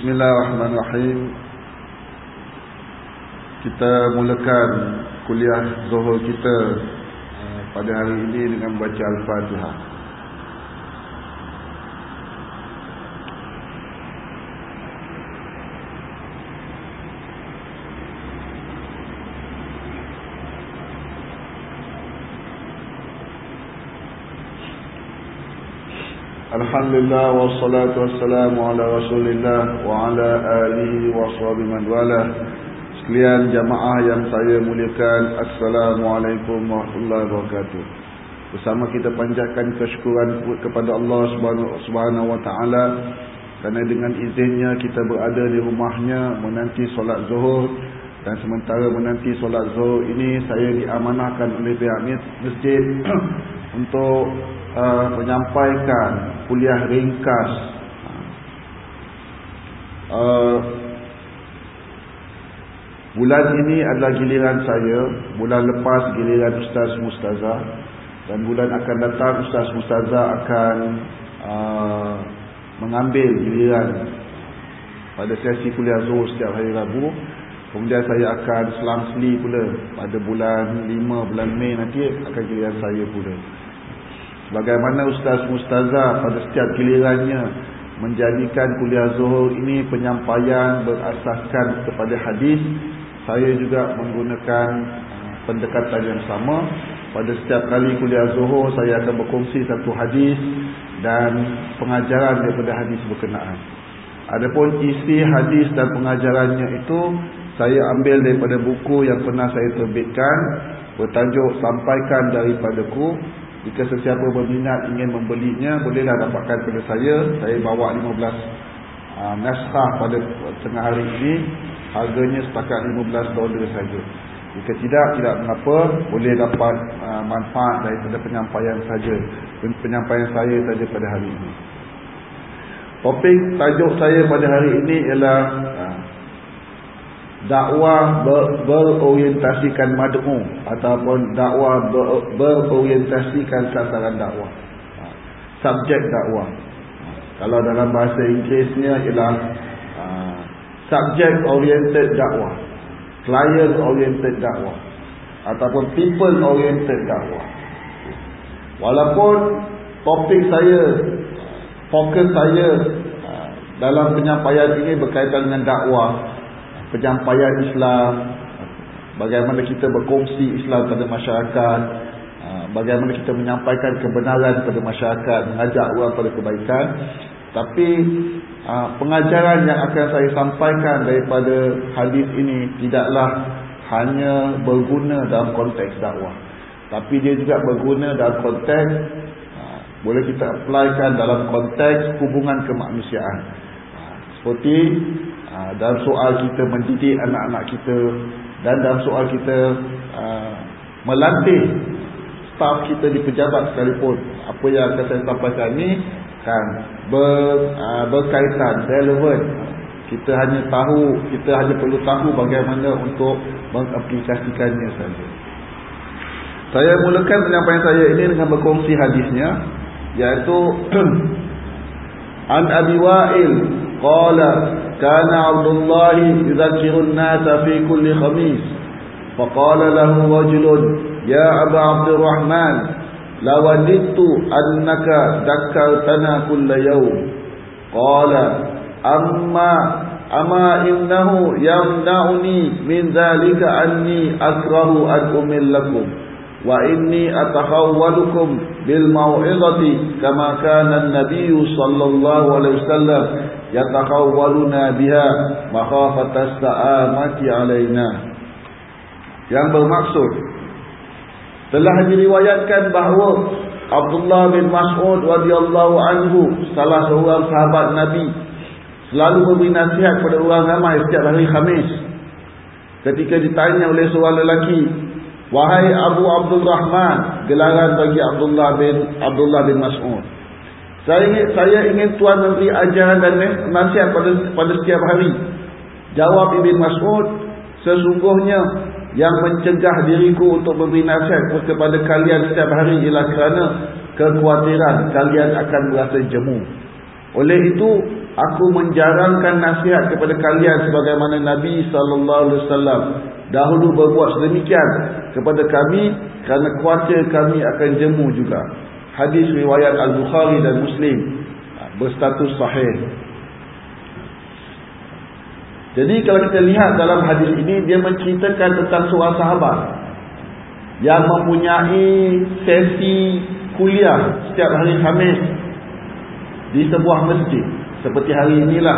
Bismillahirrahmanirrahim. Kita mulakan kuliah Zuhur kita pada hari ini dengan baca Al-Fatihah. Alhamdulillah wassalatu wassalamu ala Rasulillah wa ala alihi wa sahbihi man walah. Sekalian jamaah yang saya muliakan, Assalamualaikum warahmatullahi wabarakatuh. Bersama kita panjatkan kesyukuran kepada Allah Subhanahu wa taala kerana dengan izinnya kita berada di rumahnya menanti solat Zuhur, dan sementara menanti solat Zuhur ini saya diamanahkan oleh pihak masjid untuk menyampaikan kuliah ringkas bulan ini adalah giliran saya, bulan lepas giliran Ustaz Mustazah, dan bulan akan datang Ustaz Mustazah akan mengambil giliran pada sesi kuliah Zuhur setiap hari Rabu. Kemudian saya akan selang-seli pula pada bulan 5 bulan Mei nanti akan giliran saya pula. Bagaimana Ustaz Mustazah pada setiap gilirannya menjadikan kuliah Zuhur ini penyampaian berasaskan kepada hadis, saya juga menggunakan pendekatan yang sama. Pada setiap kali kuliah Zuhur saya akan berkongsi satu hadis dan pengajaran daripada hadis berkenaan. Adapun isi hadis dan pengajarannya itu saya ambil daripada buku yang pernah saya terbitkan bertajuk Sampaikan Daripadaku. Jika sesiapa berminat ingin membelinya, bolehlah dapatkan pada saya. Saya bawa 15 naskah pada tengah hari ini. Harganya setakat $15 saja. Jika tidak mengapa, boleh dapat manfaat daripada penyampaian saya saja pada hari ini. Topik tajuk saya pada hari ini ialah dakwah berorientasikan mad'u ataupun dakwah berorientasikan sasaran dakwah. Subjek dakwah. Kalau dalam bahasa Inggerisnya ialah subject oriented dakwah, client oriented dakwah ataupun people oriented dakwah. Walaupun topik saya, fokus saya dalam penyampaian ini berkaitan dengan dakwah, penyampaian Islam, bagaimana kita berkongsi Islam kepada masyarakat, bagaimana kita menyampaikan kebenaran kepada masyarakat, mengajak orang pada kebaikan. Tapi pengajaran yang akan saya sampaikan daripada hadis ini tidaklah hanya berguna dalam konteks dakwah, tapi dia juga berguna dalam konteks boleh kita applykan dalam konteks hubungan kemanusiaan. Seperti dalam soal kita mendidik anak-anak kita, dan dalam soal kita melatih staf kita di pejabat sekalipun. Apa yang akan saya sampaikan ni kan berkaitan, relevan. Kita hanya perlu tahu bagaimana untuk mengaplikasikannya saja. Saya mulakan penyampaian saya ini dengan berkongsi hadisnya, iaitu An Abi Wa'il qala kana Abdullah yudhakirun nasa fi kulli khamis faqala lahu rajulun ya Aba Abdurrahman lawadittu annaka dhakartana kulla yawm qala amma innahu yamna'uni min dhalika anni akrahu an umillakum wa inni atakhawwalukum bil mau'izati kama kana an-nabiy sallallahu alaihi wasallam yatakhawwaluna biha makhafata sa'amati alaina. Yang bermaksud, telah diriwayatkan bahawa Abdullah bin Mas'ud radhiyallahu anhu, salah seorang sahabat Nabi, selalu memberi nasihat kepada orang ramai setiap hari Khamis. Ketika ditanya oleh seorang lelaki, wahai Abu Abdul Rahman, gelaran bagi Abdullah bin Mas'ud, saya ingin tuan memberi ajaran dan nasihat pada setiap hari. Jawab Ibn Mas'ud, sesungguhnya yang mencegah diriku untuk memberi nasihat kepada kalian setiap hari ialah kerana kekhawatiran kalian akan merasa jemu. Oleh itu aku menjarangkan nasihat kepada kalian sebagaimana Nabi SAW dahulu berbuat sedemikian kepada kami, kerana khawatir kami akan jemu juga. Hadis riwayat Al-Bukhari dan Muslim, berstatus sahih. Jadi kalau kita lihat dalam hadis ini, dia menceritakan tentang seorang sahabat yang mempunyai sesi kuliah setiap hari Khamis di sebuah masjid seperti hari inilah.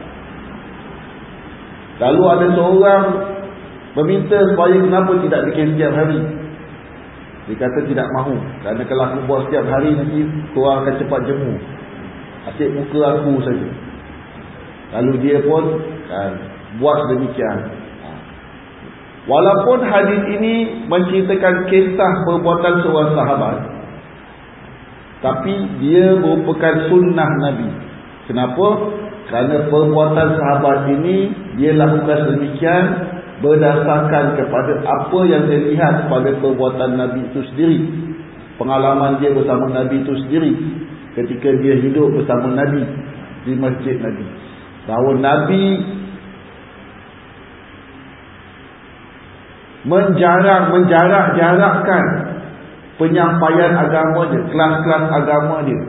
Lalu ada seorang meminta supaya kenapa tidak bikin setiap hari. Dia kata tidak mahu, kerana kalau aku buat setiap hari nanti korang akan cepat jemu, asyik muka aku saja. Lalu dia pun buat demikian. Walaupun hadis ini menceritakan kisah perbuatan seorang sahabat, tapi dia merupakan sunnah Nabi. Kenapa? Kerana perbuatan sahabat ini dia lakukan demikian berdasarkan kepada apa yang dia lihat pada perbuatan Nabi itu sendiri, pengalaman dia bersama Nabi itu sendiri ketika dia hidup bersama Nabi di masjid Nabi, bahawa Nabi menjarak-jarakkan penyampaian agama dia, kelas-kelas agama dia.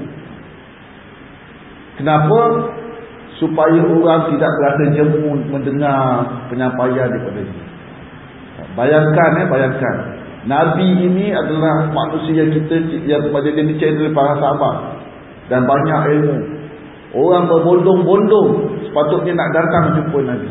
Kenapa? Supaya orang tidak berasa jemu mendengar penyampaian daripada dia. Bayangkan Nabi ini adalah manusia kita yang pada dia diceritakan oleh para sahabat dan banyak ilmu. Orang berbondong-bondong sepatutnya nak datang jumpa Nabi.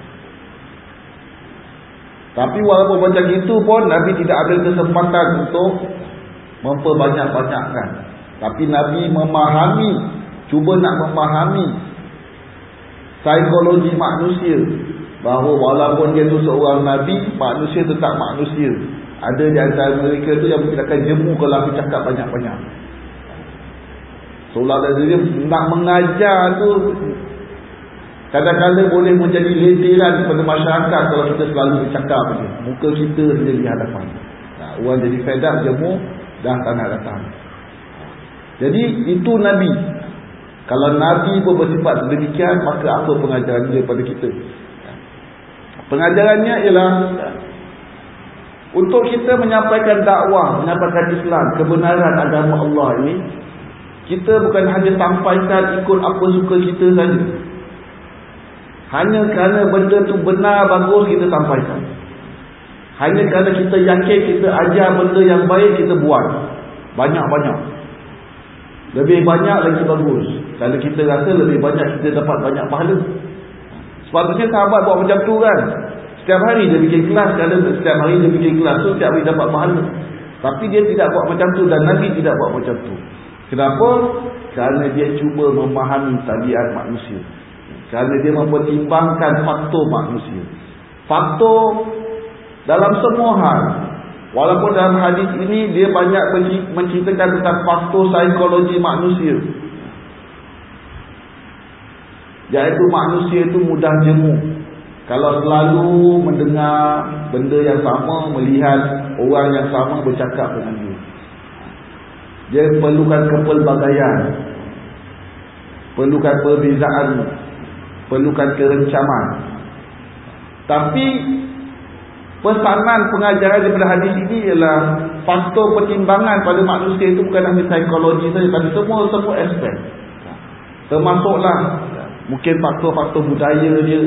Tapi walaupun macam itu pun Nabi tidak ada kesempatan untuk memperbanyak-banyakkan. Tapi Nabi cuba nak memahami psikologi manusia, bahawa walaupun dia tu seorang Nabi, manusia tetap manusia. Ada di antara mereka tu yang mungkin akan jemu kalau aku cakap banyak-banyak. Seolah-olah dia nak mengajar tu kadang-kadang boleh menjadi letiran kepada masyarakat kalau kita selalu bercakap saja. Muka kita saja di hadapan. Orang jadi fed up, jemu, dah tak nak datang. Jadi itu Nabi. Kalau Nabi pun bersifat demikian, maka apa pengajaran dia pada kita? Pengajarannya ialah untuk kita menyampaikan dakwah, menyampaikan Islam, kebenaran agama Allah ini, kita bukan hanya sampaikan ikut apa suka kita saja. Hanya kerana benda tu benar, bagus, kita sampaikan. Hanya kerana kita yakin kita ajar benda yang baik, kita buat banyak-banyak. Lebih banyak lagi bagus. Kalau kita rasa lebih banyak, kita dapat banyak pahala. Sepatutnya sahabat buat macam tu kan. Setiap hari dia bikin kelas. Kalau setiap hari dia bikin kelas tu, setiap hari dapat pahala. Tapi dia tidak buat macam tu, dan Nabi tidak buat macam tu. Kenapa? Kerana dia cuba memahami tabiat manusia. Kerana dia mempertimbangkan faktor manusia. Faktor dalam semua hal. Walaupun dalam hadis ini dia banyak menceritakan tentang faktor psikologi manusia, iaitu manusia itu mudah jemu. Kalau selalu mendengar benda yang sama, melihat orang yang sama bercakap dengan dia, dia perlukan kepelbagaian, perlukan perbezaan, perlukan kerencaman. Tapi pesanan pengajaran daripada hadis ini ialah faktor pertimbangan pada manusia itu bukan hanya psikologi saja, tapi semua aspek. Termasuklah mungkin faktor-faktor budaya dia.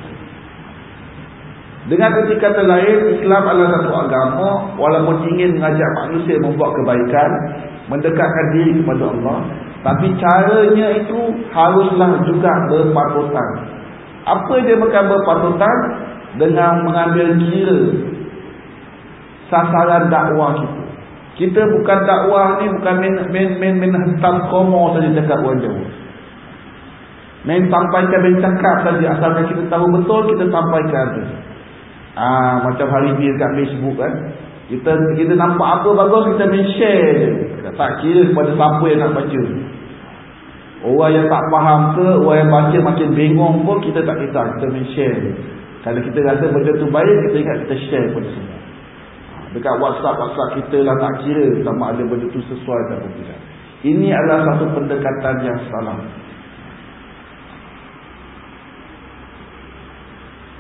Dengan erti kata lain, Islam adalah satu agama walaupun ingin mengajak manusia membuat kebaikan, mendekatkan diri kepada Allah, tapi caranya itu haruslah juga berpatutan. Apa dia bukan berpatutan? Dengan mengambil kira sasaran dakwah kita. Kita bukan dakwah ni bukan main hentam komo saja cakap orang Jawa. Main sampaikan, main cakap saja, asalkan kita tahu betul, kita sampaikan. Macam hari ni dekat Facebook kan, kita nampak apa bagus, kita main share je. Tak kira kepada siapa yang nak baca. Orang yang tak faham ke, orang yang baca makin bingung pun, kita tak kisah, kita main share je. Kalau kita rasa benda tu baik, kita ingat kita share kepada semua. Dekat WhatsApp kita lah, tak kira sama ada benda tu sesuai atau tidak. Ini adalah satu pendekatan yang salah.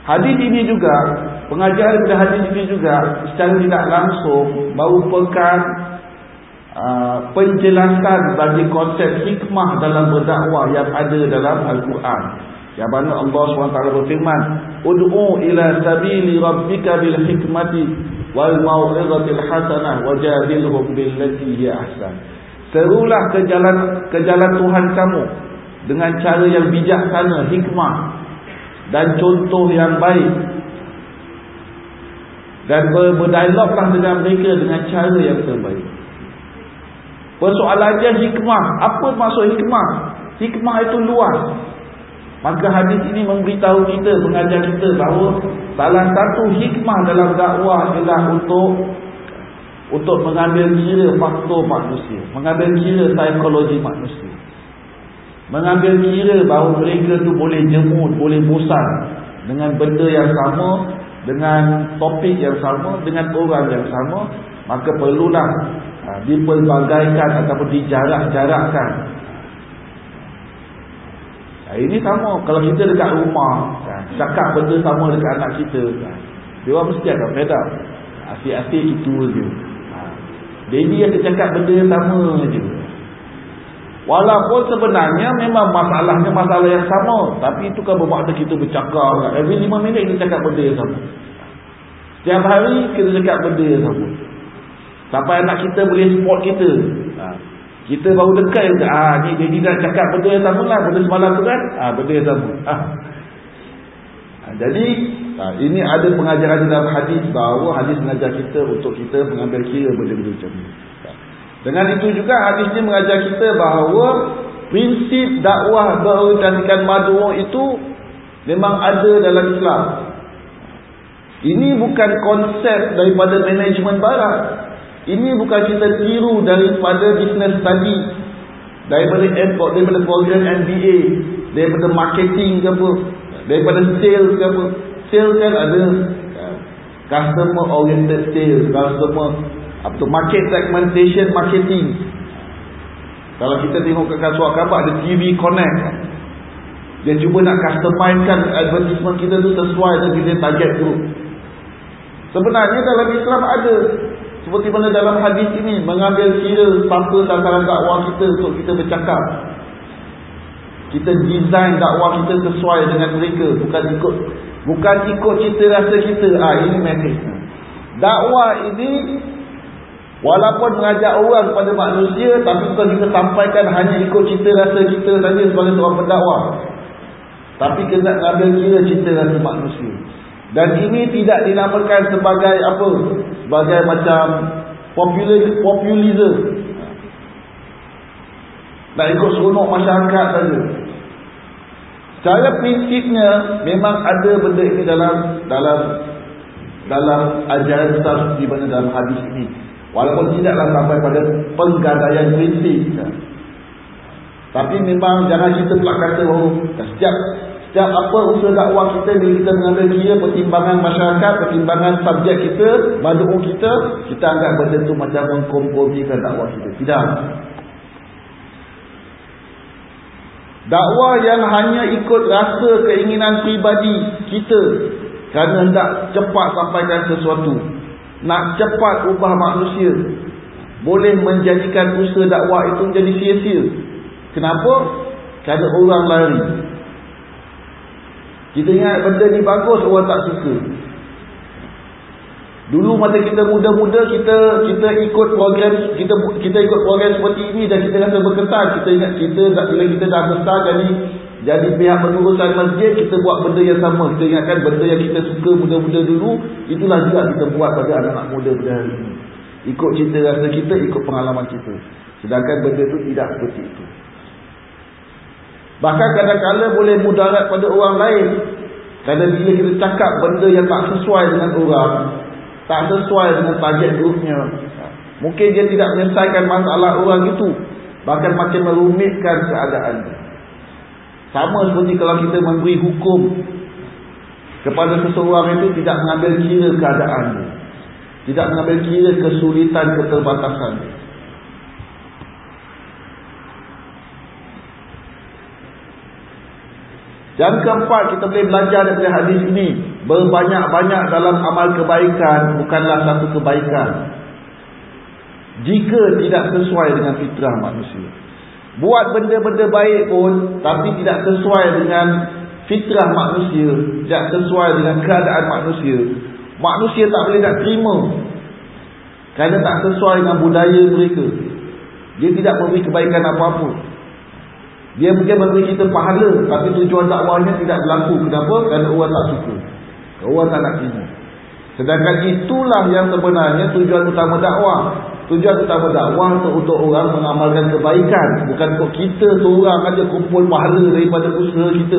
Hadis ini juga, pengajaran pada hadis ini juga secara tidak langsung merupakan penjelasan bagi konsep hikmah dalam berdakwah yang ada dalam Al-Quran. Yang mana Allah SWT berfirman, ud'u ila sabili rabbika bil hikmati wal mau'izatil hasanah wajadilhum billati hiya ahsan. Serulah ke jalan Tuhan kamu dengan cara yang bijaksana, hikmah dan contoh yang baik, dan berdialoglah dengan mereka dengan cara yang terbaik. Persoalannya hikmah. Apa maksud hikmah? Hikmah itu luas. Maka hadis ini memberitahu kita, mengajar kita bahawa salah satu hikmah dalam dakwah ialah untuk mengambil kira faktor manusia, mengambil kira psikologi manusia, mengambil kira bahawa mereka tu boleh jemut, boleh bosan dengan benda yang sama, dengan topik yang sama, dengan orang yang sama. Maka perlulah dipelbagaikan ataupun dijarak-jarakkan. Ini sama kalau kita dekat rumah, cakap benda sama dekat anak kita, dia orang mesti akan fed up. Asyik-asyik itu je. Daddy akan cakap benda yang sama je. Walaupun sebenarnya memang masalahnya masalah yang sama, tapi itu kan bermakna kita bercakap every 5 minit kita cakap benda yang sama. Setiap hari kita cakap benda yang sama, sampai anak kita boleh support kita. Kita baru dekat je, ni jadi dah cakap benda yang sama lah, benda semalam tu kan, benda yang sama. Jadi ini ada pengajaran dalam hadis, bahawa hadis mengajar kita untuk kita mengambil kira benda-benda macam ni. Dengan itu juga hadis ni mengajar kita bahawa prinsip dakwah berorientasikan mad'u itu memang ada dalam Islam. Ini bukan konsep daripada manajemen barat. Ini bukan kita tiru daripada business study, daripada program MBA, daripada marketing ke apa, daripada sales ke apa. Sales kan ada customer oriented sales, market segmentation marketing. Kalau kita tengok kat kasual khabar ada TV Connect, dia cuba nak customizekan advertisement kita tu sesuai dengan target group. Sebenarnya dalam Islam ada, seperti mana dalam hadis ini, mengambil kira siapa sasaran dakwah kita untuk kita bercakap. Kita design dakwah kita sesuai dengan mereka, bukan ikut cita rasa kita. Ini message. Dakwah ini walaupun mengajak orang kepada manusia, tapi bukan kita sampaikan hanya ikut cita rasa kita saja sebagai seorang pendakwah, tapi kena ambil kira cita rasa manusia. Dan ini tidak dinamakan sebagai apa, sebagai macam populism, nak ikut seronok masyarakat saja. Secara prinsipnya memang ada benda ini dalam ajaran besar di mana dalam hadis ini, walaupun tidaklah sampai pada penggadaian prinsip. Tapi memang jangan kita pula kata setiap apa usaha dakwah kita, bila kita mengambil kira pertimbangan masyarakat, pertimbangan subjek kita, mad'u kita anggap benda tu macam mengkompromikan dakwah kita. Tidak. Dakwah yang hanya ikut rasa keinginan pribadi kita kerana hendak cepat sampaikan sesuatu, nak cepat ubah manusia, boleh menjadikan usaha dakwah itu menjadi sia-sia. Kenapa? Kerana orang lari. Kita ingat benda ni bagus, orang tak suka. Dulu masa kita muda-muda, kita ikut program, kita ikut program seperti ini dan kita rasa berkesan. Kita ingat bila kita dah besar jadi pihak pengurusan masjid, kita buat benda yang sama. Kita ingatkan benda yang kita suka muda-muda dulu, itulah juga kita buat pada anak-anak muda pada hari ini. Ikut cita rasa kita, ikut pengalaman kita. Sedangkan benda itu tidak seperti itu. Bahkan kadang-kadang boleh mudarat pada orang lain. Kerana bila kita cakap benda yang tak sesuai dengan orang, tak sesuai dengan target grupnya, mungkin dia tidak menyelesaikan masalah orang itu, bahkan makin merumitkan keadaan. Sama seperti kalau kita memberi hukum kepada seseorang itu, tidak mengambil kira keadaannya, tidak mengambil kira kesulitan, keterbatasannya. Yang keempat, kita boleh belajar daripada hadis ini berbanyak-banyak dalam amal kebaikan bukanlah satu kebaikan jika tidak sesuai dengan fitrah manusia. Buat benda-benda baik pun tapi tidak sesuai dengan fitrah manusia, tidak sesuai dengan keadaan manusia, manusia tak boleh nak terima kerana tak sesuai dengan budaya mereka. Dia tidak memberi kebaikan apa-apa. Dia mungkin memberi kita pahala, tapi tujuan dakwahnya tidak berlaku. Kenapa? Kerana orang tak suka, orang tak nak terima. Sedangkan itulah yang sebenarnya tujuan utama dakwah. Tujuan utama dakwah untuk orang mengamalkan kebaikan, bukan untuk kita seorang aja kumpul pahala daripada usaha kita.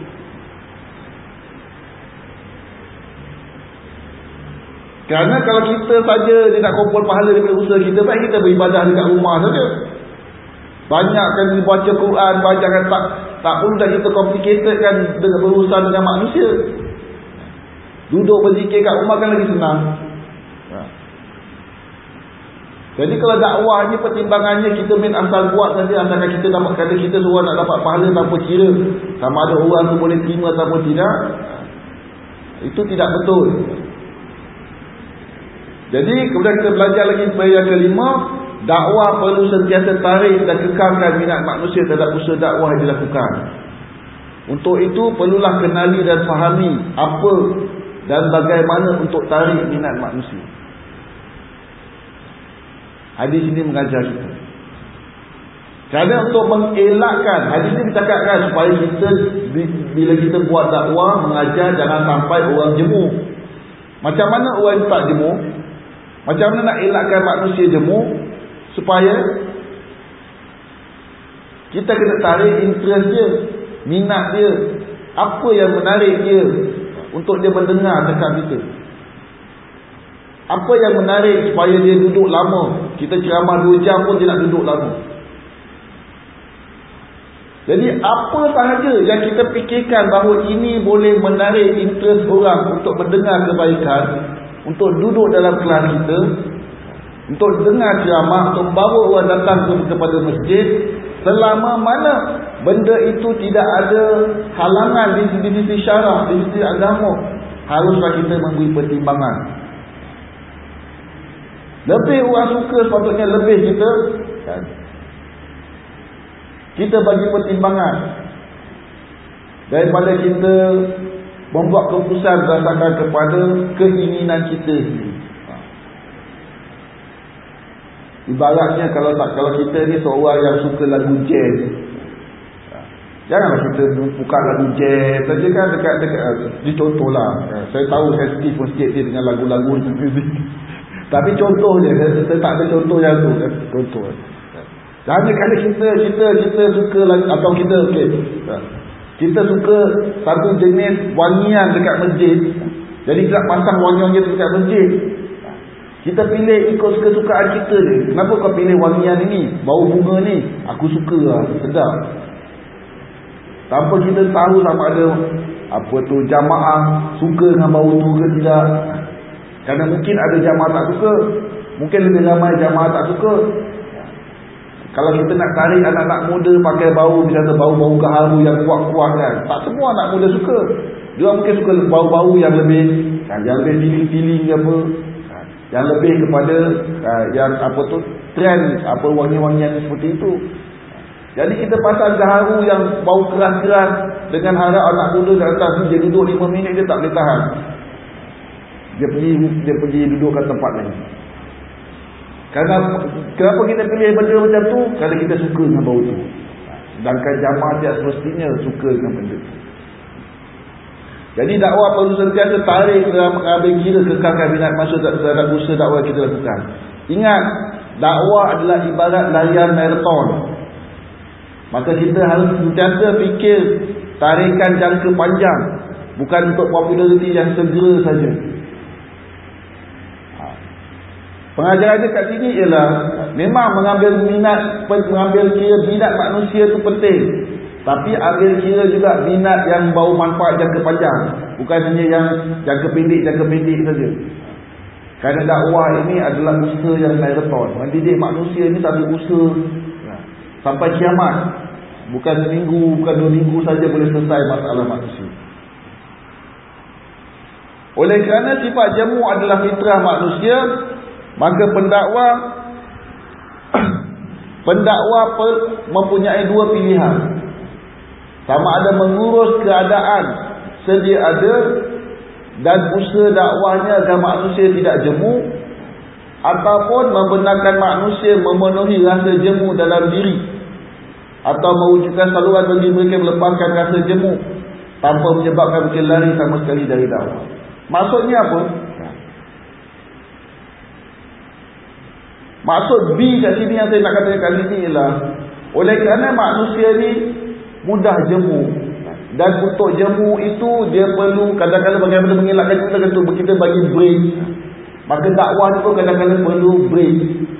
Kerana kalau kita saja dia nak kumpul pahala daripada usaha kita, baik kita beribadah dekat rumah saja. Banyakkan dibaca Quran, banyakkan tak perlu dah kita complicated kan dengan berurusan dengan manusia. Duduk berzikir kat rumah kan lagi senang. Jadi kalau dakwah ni pertimbangannya kita main asal buat saja, asalkan kita dapat kata kita seorang nak dapat pahala tanpa kira sama ada orang tu boleh terima ataupun tidak, itu tidak betul. Jadi kemudian kita belajar lagi yang kelima, dakwah perlu sentiasa tarik dan kekalkan minat manusia terhadap usaha dakwah yang dilakukan. Untuk itu perlulah kenali dan fahami apa dan bagaimana untuk tarik minat manusia. Hadis ini mengajar kita. Kerana untuk mengelakkan, hadis ini bercakapkan supaya kita bila kita buat dakwah mengajar jangan sampai orang jemu. Macam mana orang tak jemu? Macam mana nak elakkan manusia jemu? Supaya kita kena tarik interest dia, minat dia, apa yang menarik dia untuk dia mendengar cakap kita. Apa yang menarik supaya dia duduk lama. Kita ceramah 2 jam pun dia nak duduk lama. Jadi apa sahaja yang kita fikirkan bahawa ini boleh menarik interest orang untuk mendengar kebaikan, untuk duduk dalam kelas kita, untuk dengar ceramah, untuk bawa orang datang kepada masjid, selama mana benda itu tidak ada halangan di sisi syarak, di sisi agama, haruslah kita memberi pertimbangan. Lebih orang suka sepatutnya lebih kita bagi pertimbangan daripada kita membuat keputusan berdasarkan kepada keinginan kita sendiri. Ibaratnya kalau kita ni seorang yang suka lagu jazz, janganlah kita buka lagu jazz saja kan dekat ni contohlah. Saya tahu sensitif sikit dia dengan lagu-lagu muzik. Tapi contohnya, saya tak ada contoh yang tu kan. Contoh. Jangan kali kita suka atau kita suka satu jenis wangian dekat masjid. Jadi kita pasang wangian dekat masjid. Kita pilih ikut kesukaan kita ni. Kenapa kau pilih wangian ini? Bau bunga ni aku suka lah, sedap. Tanpa kita tahu sama ada jamaah suka dengan bau tu ke tidak. Kerana mungkin ada jamaah tak suka, mungkin lebih ramai jamaah tak suka. Kalau kita nak tarik anak-anak muda pakai bau, misalnya bau-bau gaharu yang kuat-kuat kan, tak semua anak muda suka. Dia mungkin suka bau-bau yang lebih feeling-feeling apa, yang lebih kepada yang trend wangi-wangian seperti itu. Jadi kita pasang gaharu yang bau keras-keras dengan harap anak muda datang, dia duduk 5 minit dia tak boleh tahan. Dia pergi duduk kat tempat lain. Kenapa kita pilih benda macam tu? Kerana kita suka dengan bau tu. Sedangkan jamaah tidak semestinya suka dengan benda tu. Jadi dakwah perlu sentiasa tarik dalam mengambil kira kekalkan minat manusia terhadap usaha dakwah yang kita lakukan. Ingat, dakwah adalah ibarat larian maraton. Maka kita harus sentiasa fikir tarikan jangka panjang, bukan untuk populariti yang segera saja. Pengajaran dia kat sini ialah memang mengambil kira minat manusia itu penting, tapi ambil kira juga minat yang bau manfaat jangka panjang, bukan hanya yang jangka pendek saja. Kerana dakwah ini adalah usaha yang maraton. Mendidik manusia ini satu usaha sampai kiamat. Bukan seminggu, bukan 2 minggu saja boleh selesai masalah manusia. Oleh kerana sifat jemu adalah fitrah manusia, maka pendakwa mempunyai dua pilihan. Sama ada mengurus keadaan sedia ada dan usaha dakwahnya agar manusia tidak jemu, ataupun membenarkan manusia memenuhi rasa jemu dalam diri, atau mewujudkan saluran bagi mereka melepaskan rasa jemu tanpa menyebabkan mereka lari sama sekali dari dakwah. Maksudnya apa? Maksud B kat sini yang saya nak katakan kat sini ialah, oleh kerana manusia ni mudah jemu, dan untuk jemu itu dia perlu kadang-kadang bagaimana mengelakkan kita bagi break. Maka dakwah tu kadang-kadang perlu break.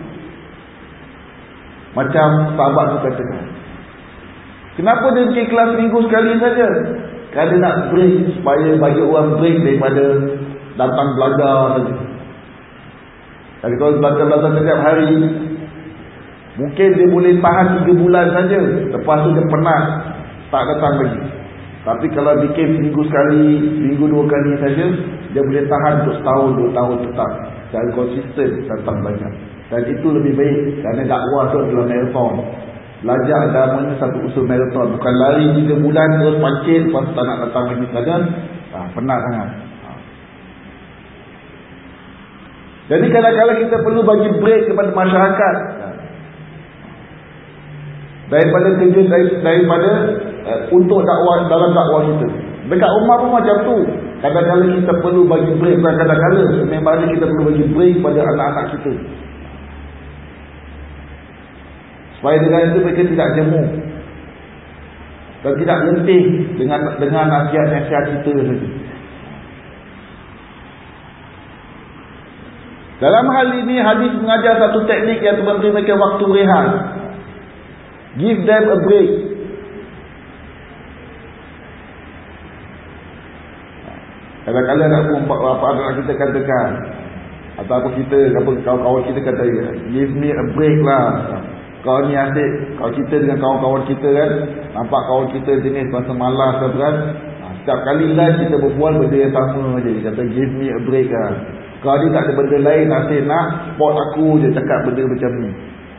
Macam sahabat tu katakan, kenapa dia pergi kelas minggu sekali saja? Kerana nak break, supaya bagi orang break daripada datang belajar saja. Tapi kalau belajar setiap hari, mungkin dia boleh tahan 3 bulan saja. Lepas tu dia penat, tak datang lagi. Tapi kalau bikin seminggu sekali, seminggu 2 kali saja, dia boleh tahan untuk setahun, 2 tahun tetap. Secara konsisten datang banyak. Dan itu lebih baik, kerana dakwah tu adalah marathon. Belajar agamanya satu usul marathon. Bukan lari 3 bulan terus pancit, lepas tak nak datang lagi sekadar. Penat sangat. Jadi kadang-kadang kita perlu bagi break kepada masyarakat daripada kerja, daripada untuk dakwah, dalam dakwah kita. Dekat rumah pun macam tu. Kadang-kadang kita perlu bagi break. Bukan kadang-kadang, memangnya kita perlu bagi break pada anak-anak kita, supaya dengan itu mereka tidak jemu dan tidak lenting dengan nasihat-nasihat kita saja. Dalam hal ini, hadis mengajar satu teknik yang memberi mereka waktu rehat. Give them a break. Kadang-kadang anak kita katakan, atau apa kita, kawan-kawan kita kata, give me a break lah. Kau ni asyik, kalau kita dengan kawan-kawan kita kan, nampak kawan kita jenis masa malas kan, setiap kali live kita berbual benda yang sama je. Dia kata give me a break lah. Kalau dia tak ada benda lain, asyik nak spot aku je cakap benda macam ni.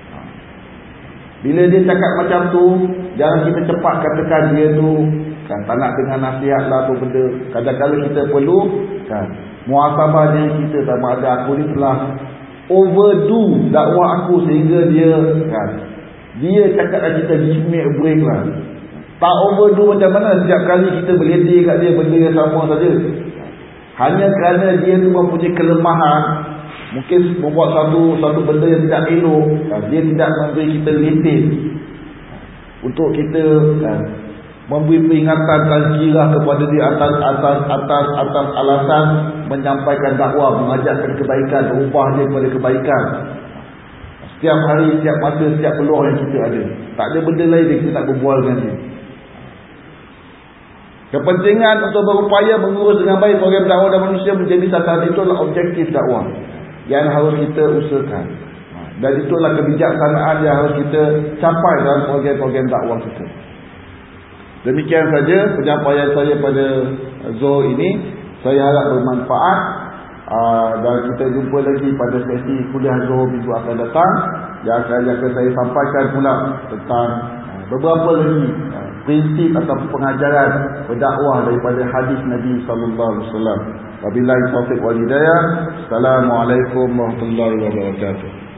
Bila dia cakap macam tu, jangan kita cepat katakan dia tu kan, tak nak dengar nasihat lah tu benda. Kadang-kadang kita perlu kan muhasabah diri kita, sama ada aku ni telah overdo dakwah aku sehingga dia kan, dia cakap dengan kita give me a break lah. Tak overdo macam mana setiap kali kita berledih kat dia benda yang sama saja. Hanya kerana dia tu mempunyai kelemahan, mungkin membuat satu benda yang tidak elok, dia tidak memberi kita latih untuk kita memberi peringatan tazkirah kepada dia atas alasan menyampaikan dakwah, mengajarkan kebaikan, berubah dia kepada kebaikan. Setiap hari, setiap masa, setiap peluang yang kita ada, tak ada benda lain yang kita nak berbual dengan dia. Kepentingan untuk berupaya mengurus dengan baik program dakwah dan manusia menjadi sasaran, itu adalah objektif dakwah yang harus kita usahakan. Dan itulah kebijaksanaan yang harus kita capai dalam program-program dakwah kita. Demikian saja penyampaian saya pada Zuhur ini. Saya harap bermanfaat. Dan kita jumpa lagi pada sesi kuliah Zuhur minggu akan datang, yang akan saya sampaikan pula tentang beberapa lagi prinsip atau pengajaran berdakwah daripada hadis Nabi sallallahu alaihi wasallam. Wabillahi taufiq wal hidayah. Assalamualaikum warahmatullahi wabarakatuh.